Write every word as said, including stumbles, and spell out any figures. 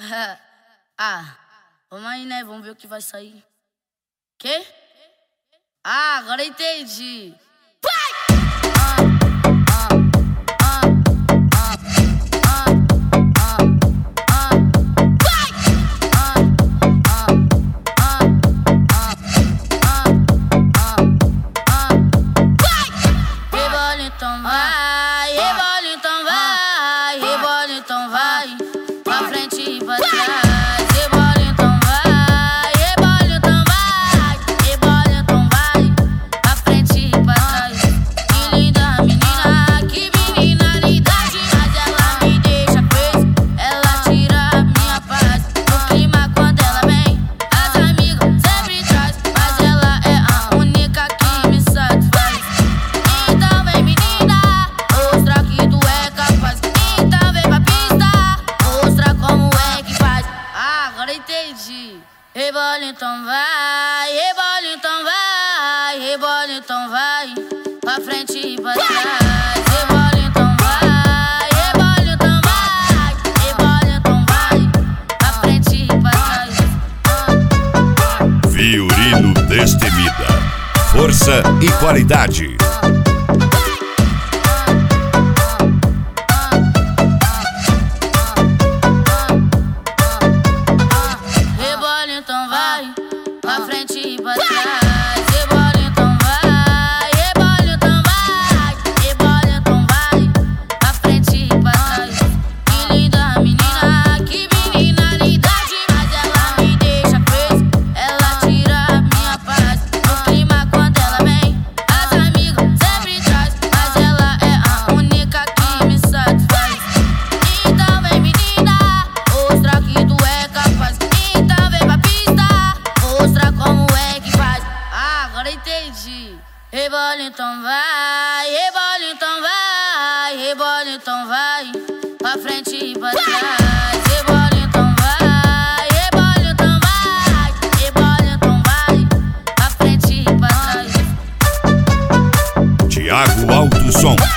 Ah, vamos aí, né? Vamos ver o que vai sair. Quê? Ah, agora entendi. Vai! Ah, ah, ah, ah, ah, ah, ah. Vai! Ah, ah, ah, ah, ah, ah, ah. Vai! Rebola então vai, rebola então vai, rebola então vai, pra frente e pra trás. Entendi. Rebola então vai, rebola então vai, rebola então vai, pra frente e pra trás. Rebola então vai, rebola então vai, rebola então vai, pra frente e pra trás. Fiorino Destemida, força e qualidade. Então vai, pra frente e pra trás. Rebola então vai, rebola então vai, rebola então vai, pra frente e pra trás. Que linda menina, que menina-lidade, mas ela me deixa preso, ela tira a minha paz. No clima quando ela vem, as amigas sempre traz, mas ela é a única que me satisfaz. Então vem menina, mostra que tu é capaz. Então vem pra mostra como é que faz. Ah, agora entendi. Rebola então vai, rebola então vai, rebola então vai, pra frente e pra trás. Rebola então vai, rebola então vai, rebola então vai, pra frente e pra trás. Thiago Alto Som.